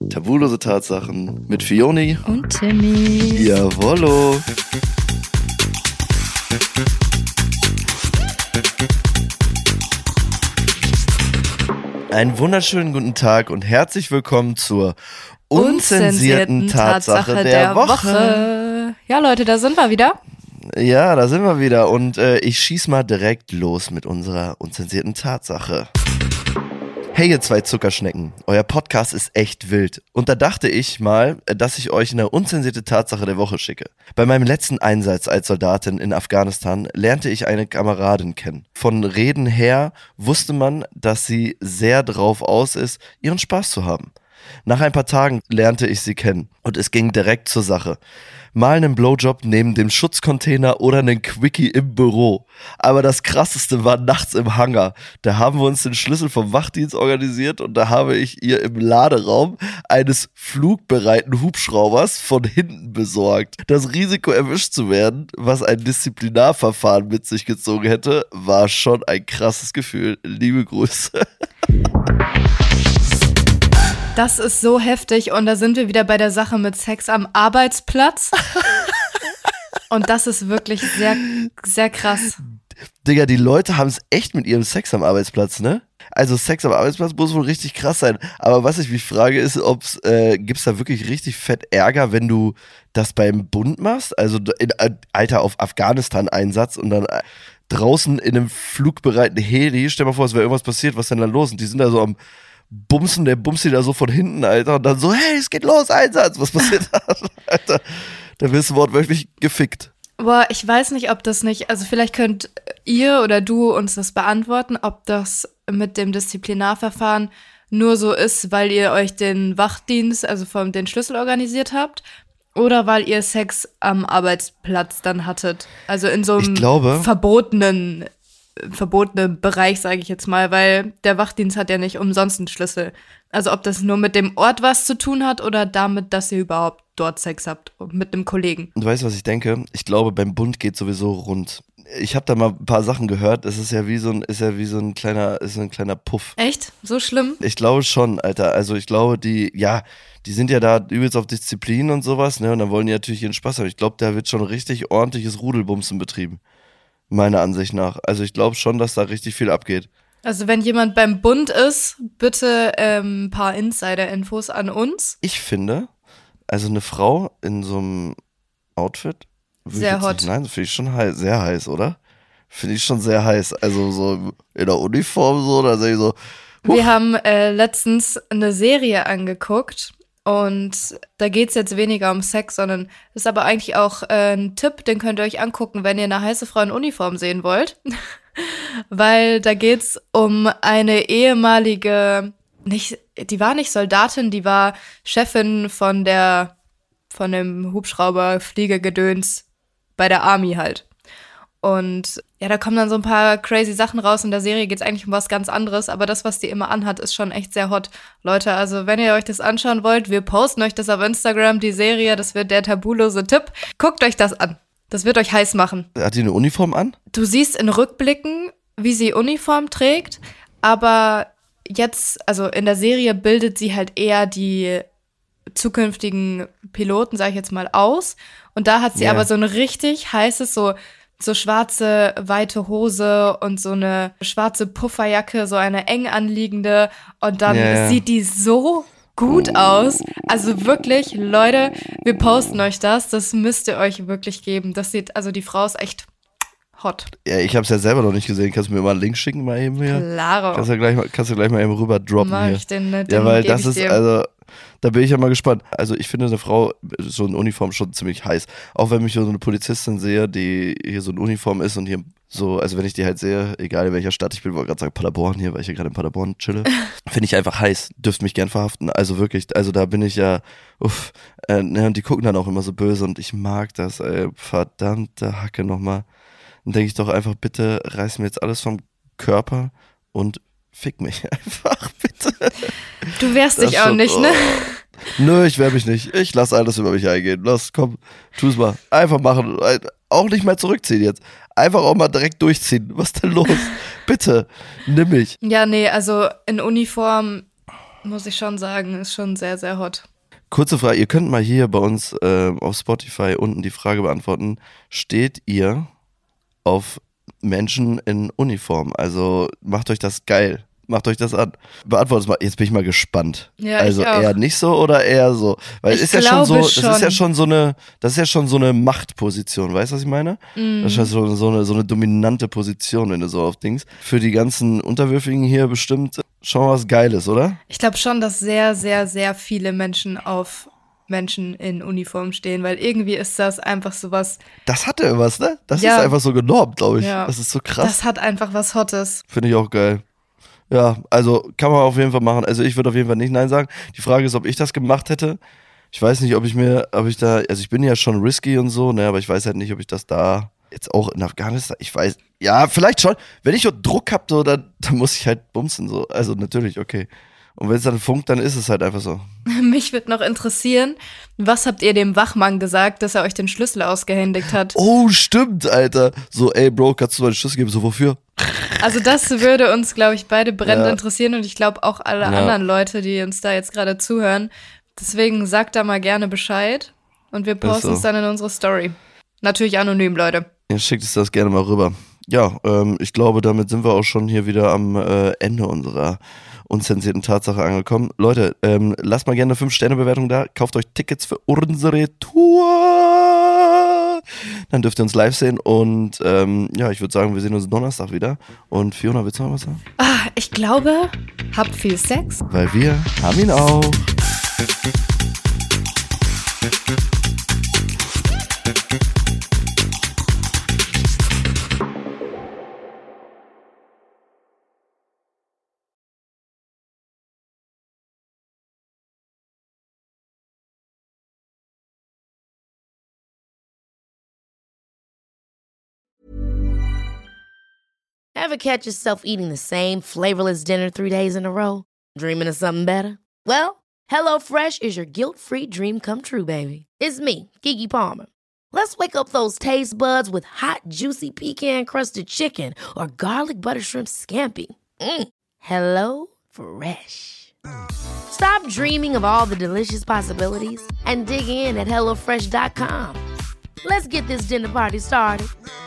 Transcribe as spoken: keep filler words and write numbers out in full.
Tabulose Tatsachen mit Fioni und Timmy. Jawollo. Einen wunderschönen guten Tag und herzlich willkommen zur unzensierten, unzensierten Tatsache, Tatsache der, der Woche. Woche. Ja, Leute, da sind wir wieder. Ja, da sind wir wieder und äh, ich schieß mal direkt los mit unserer unzensierten Tatsache. Hey ihr zwei Zuckerschnecken, euer Podcast ist echt wild. Und da dachte ich mal, dass ich euch eine unzensierte Tatsache der Woche schicke. Bei meinem letzten Einsatz als Soldatin in Afghanistan lernte ich eine Kameradin kennen. Von Reden her wusste man, dass sie sehr drauf aus ist, ihren Spaß zu haben. Nach ein paar Tagen lernte ich sie kennen und es ging direkt zur Sache. Mal einen Blowjob neben dem Schutzcontainer oder einen Quickie im Büro. Aber das Krasseste war nachts im Hangar. Da haben wir uns den Schlüssel vom Wachdienst organisiert und da habe ich ihr im Laderaum eines flugbereiten Hubschraubers von hinten besorgt. Das Risiko, erwischt zu werden, was ein Disziplinarverfahren mit sich gezogen hätte, war schon ein krasses Gefühl. Liebe Grüße. Das ist so heftig und da sind wir wieder bei der Sache mit Sex am Arbeitsplatz. Und das ist wirklich sehr, sehr krass. Digga, die Leute haben es echt mit ihrem Sex am Arbeitsplatz, ne? Also Sex am Arbeitsplatz muss wohl richtig krass sein. Aber was ich mich frage ist, ob's, äh, gibt's da wirklich richtig fett Ärger, wenn du das beim Bund machst? Also in, äh, Alter, auf Afghanistan-Einsatz und dann äh, draußen in einem flugbereiten Heli. Stell dir mal vor, es wäre irgendwas passiert, was ist denn da los? Und die sind da so am Bumsen, der bumst die da so von hinten, Alter, und dann so, hey, es geht los, Einsatz, was passiert da? Alter, da wirst du wortwörtlich gefickt. Boah, ich weiß nicht, ob das nicht, also vielleicht könnt ihr oder du uns das beantworten, ob das mit dem Disziplinarverfahren nur so ist, weil ihr euch den Wachdienst, also vom den Schlüssel organisiert habt, oder weil ihr Sex am Arbeitsplatz dann hattet, also in so einem glaube, verbotenen verbotenen Bereich, sage ich jetzt mal, weil der Wachdienst hat ja nicht umsonst einen Schlüssel. Also ob das nur mit dem Ort was zu tun hat oder damit, dass ihr überhaupt dort Sex habt mit einem Kollegen. Und du weißt, was ich denke? Ich glaube, beim Bund geht sowieso rund. Ich habe da mal ein paar Sachen gehört. Es ist ja wie so ein, ist ja wie so ein kleiner, ist ein kleiner Puff. Echt? So schlimm? Ich glaube schon, Alter. Also ich glaube, die, ja, die sind ja da übelst auf Disziplin und sowas, ne? Und dann wollen die natürlich ihren Spaß haben. Ich glaube, da wird schon richtig ordentliches Rudelbumsen betrieben. Meiner Ansicht nach. Also ich glaube schon, dass da richtig viel abgeht. Also wenn jemand beim Bund ist, bitte ähm, ein paar Insider-Infos an uns. Ich finde, also eine Frau in so einem Outfit, sehr hot. Nicht, nein, das finde ich schon heiß, sehr heiß, oder? Finde ich schon sehr heiß. Also so in der Uniform so, da sehe ich so. Huch. Wir haben äh, letztens eine Serie angeguckt. Und da geht's jetzt weniger um Sex, sondern ist aber eigentlich auch äh, ein Tipp, den könnt ihr euch angucken, wenn ihr eine heiße Frau in Uniform sehen wollt. Weil da geht's um eine ehemalige, nicht, die war nicht Soldatin, die war Chefin von der, von dem Hubschrauber-Fliegegedöns bei der Army halt. Und ja, da kommen dann so ein paar crazy Sachen raus. In der Serie geht's eigentlich um was ganz anderes, aber das, was die immer anhat, ist schon echt sehr hot. Leute, also wenn ihr euch das anschauen wollt, wir posten euch das auf Instagram, die Serie, das wird der tabulose Tipp. Guckt euch das an. Das wird euch heiß machen. Hat die eine Uniform an? Du siehst in Rückblicken, wie sie Uniform trägt, aber jetzt, also in der Serie bildet sie halt eher die zukünftigen Piloten, sag ich jetzt mal, aus. Und da hat sie yeah. aber so ein richtig heißes, so so schwarze, weite Hose und so eine schwarze Pufferjacke, so eine eng anliegende. Und dann yeah. sieht die so gut oh. aus. Also wirklich, Leute, wir posten euch das. Das müsst ihr euch wirklich geben. Das sieht, also die Frau ist echt hot. Ja, ich hab's ja selber noch nicht gesehen. Kannst du mir mal einen Link schicken, mal eben hier? Klaro. Kannst du gleich mal, kannst du gleich mal eben rüber droppen Mach hier. ich den, den ja, weil das ich ist, dir. also, da bin ich ja mal gespannt. Also ich finde eine Frau so in Uniform schon ziemlich heiß. Auch wenn ich so eine Polizistin sehe, die hier so in Uniform ist und hier so, also wenn ich die halt sehe, egal in welcher Stadt ich bin, wollte gerade sagen Paderborn hier, weil ich hier gerade in Paderborn chille, finde ich einfach heiß. Dürft mich gern verhaften. Also wirklich, also da bin ich ja, uff, äh, ne, und die gucken dann auch immer so böse und ich mag das, ey, verdammte Hacke nochmal. Dann denke ich doch einfach, bitte reiß mir jetzt alles vom Körper und fick mich einfach, bitte. Du wehrst dich auch schon, nicht, ne? Oh. Nö, ich wehr mich nicht. Ich lass alles über mich eingehen. Lass, komm, tu's mal. Einfach machen. Auch nicht mehr zurückziehen jetzt. Einfach auch mal direkt durchziehen. Was ist denn los? Bitte, nimm mich. Ja, nee, also in Uniform muss ich schon sagen, ist schon sehr, sehr hot. Kurze Frage, ihr könnt mal hier bei uns äh, auf Spotify unten die Frage beantworten. Steht ihr auf Menschen in Uniform? Also macht euch das geil. Macht euch das an. Beantwortet es mal. Jetzt bin ich mal gespannt. Ja, also ich auch. eher nicht so oder eher so? Weil Ich es ist ja schon so, glaube das schon. ist ja schon so eine, das ist ja schon so eine Machtposition, weißt du, was ich meine? Mm. Das ist ja so, so eine so eine dominante Position, wenn du so auf Dings. Für die ganzen Unterwürfigen hier bestimmt schon was Geiles, oder? Ich glaube schon, dass sehr, sehr, sehr viele Menschen auf Menschen in Uniform stehen, weil irgendwie ist das einfach sowas. Das hat ja was, ne? Das Ja. ist einfach so genormt, glaube ich. Ja. Das ist so krass. Das hat einfach was Hottes. Finde ich auch geil. Ja, also kann man auf jeden Fall machen. Also ich würde auf jeden Fall nicht Nein sagen. Die Frage ist, ob ich das gemacht hätte. Ich weiß nicht, ob ich mir, ob ich da, also ich bin ja schon risky und so, ne, aber ich weiß halt nicht, ob ich das da jetzt auch in Afghanistan, ich weiß, ja, vielleicht schon. Wenn ich dort Druck hab, so, dann, dann muss ich halt bumsen, so. Also natürlich, okay. Und wenn es dann funkt, dann ist es halt einfach so. Mich würde noch interessieren, was habt ihr dem Wachmann gesagt, dass er euch den Schlüssel ausgehändigt hat? Oh, stimmt, Alter. So, ey, Bro, kannst du mal den Schlüssel geben? So, wofür? Also das würde uns, glaube ich, beide brennend Ja. interessieren und ich glaube auch alle Ja. anderen Leute, die uns da jetzt gerade zuhören. Deswegen sagt da mal gerne Bescheid und wir posten so. es dann in unsere Story. Natürlich anonym, Leute. Ja, schickt es das gerne mal rüber. Ja, ähm, ich glaube, damit sind wir auch schon hier wieder am äh, Ende unserer unzensierten Tatsache angekommen. Leute, ähm, lasst mal gerne eine fünf Sterne Bewertung da. Kauft euch Tickets für unsere Tour. Dann dürft ihr uns live sehen. Und ähm, ja, ich würde sagen, wir sehen uns Donnerstag wieder. Und Fiona, willst du noch was sagen? Ah, ich glaube, habt viel Sex. Weil wir haben ihn auch. Ever catch yourself eating the same flavorless dinner three days in a row? Dreaming of something better? Well, HelloFresh is your guilt-free dream come true, baby. It's me, Keke Palmer. Let's wake up those taste buds with hot, juicy pecan-crusted chicken or garlic butter shrimp scampi. Mm. Hello Fresh. Stop dreaming of all the delicious possibilities and dig in at hello fresh dot com. Let's get this dinner party started.